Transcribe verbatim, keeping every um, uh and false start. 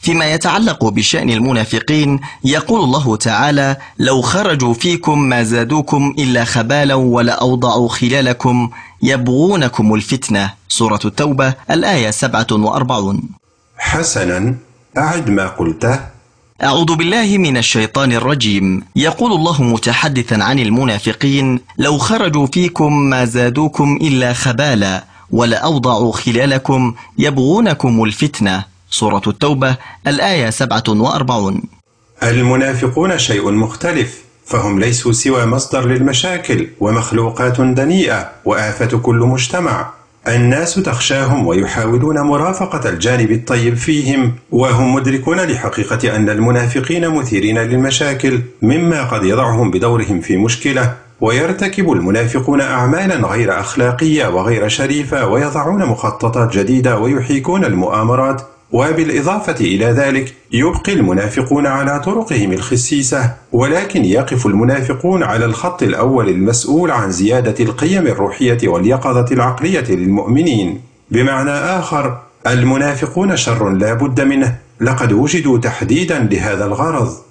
فيما يتعلق بشأن المنافقين يقول الله تعالى: لو خرجوا فيكم ما زادوكم إلا خبالا ولأوضعوا خلالكم يبغونكم الفتنة. سورة التوبة الآية سبعة وأربعون. حسنا، أعد ما قلته. أعوذ بالله من الشيطان الرجيم. يقول الله متحدثا عن المنافقين: لو خرجوا فيكم ما زادوكم إلا خبالا ولأوضعوا خلالكم يبغونكم الفتنة. سورة التوبة الآية سبعة وأربعون. المنافقون شيء مختلف، فهم ليسوا سوى مصدر للمشاكل ومخلوقات دنيئة وآفة كل مجتمع. الناس تخشاهم ويحاولون مرافقة الجانب الطيب فيهم، وهم مدركون لحقيقة أن المنافقين مثيرين للمشاكل، مما قد يضعهم بدورهم في مشكلة. ويرتكب المنافقون أعمالا غير أخلاقية وغير شريفة، ويضعون مخططات جديدة ويحيكون المؤامرات. وبالإضافة إلى ذلك يبقي المنافقون على طرقهم الخسيسة، ولكن يقف المنافقون على الخط الأول المسؤول عن زيادة القيم الروحية واليقظة العقلية للمؤمنين. بمعنى آخر، المنافقون شر لا بد منه، لقد وجدوا تحديدا لهذا الغرض.